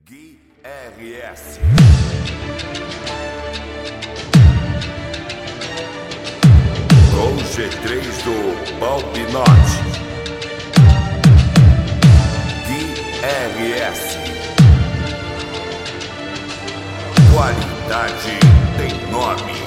Gui RS. Com G3 do Balbinote. Gui RS. Qualidade tem nome.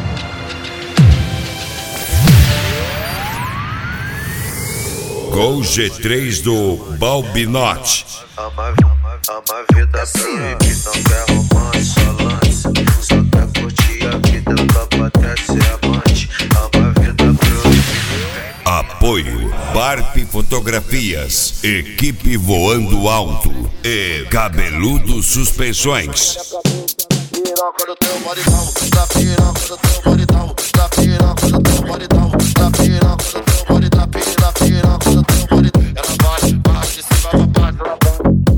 Com G3 do Balbinote. Ama a vida proibida, não quer romance, só lance. Só quer curtir a vida, topa até ser amante. Ama a vida proibida. Apoio Barp Fotografias, Equipe Voando Alto e Cabeludo Suspensões. Piroca do teu maridão, da piroca do teu maridão, da piroca do teu maridão, da piroca do teu maridão, da piroca do teu maridão. Ela bate, bate, se vai pra baixo, ela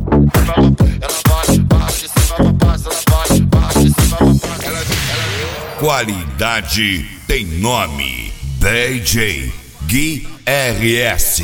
bate, bate, se vai pra baixo, ela bate, bate, se vai pra baixo. Qualidade tem nome. DJ Gui RS.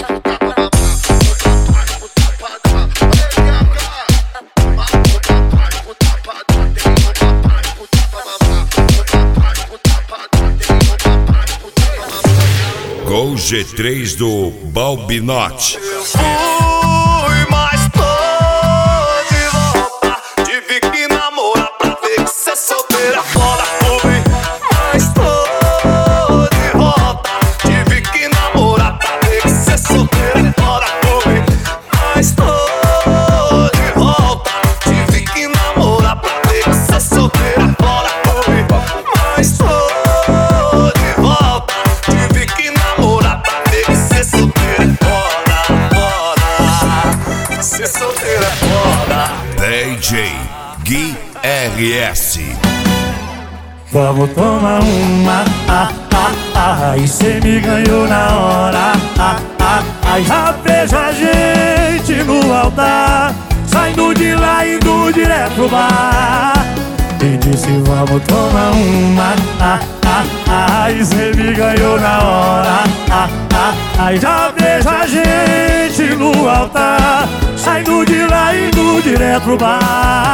Com G3 do Balbinote. Fui, mas tô de volta. Tive que namorar pra ver que cê solteira fora. Fui, mas tô de volta. Tive que namorar pra ver que cê solteira fora. Fui, mas tô de volta. Tive que namorar pra ver que cê solteira fora. Fui, mas tô de volta. Tive que namorar pra ver que cê solteira fora, fora. Cê solteira fora. DJ Gui RS. Vamos tomar uma, e cê me ganhou na hora, já vejo a gente no altar, saindo de lá indo direto pro bar. E disse vamos tomar uma, e cê me ganhou na hora, já vejo a gente no altar, saindo de lá indo direto pro bar.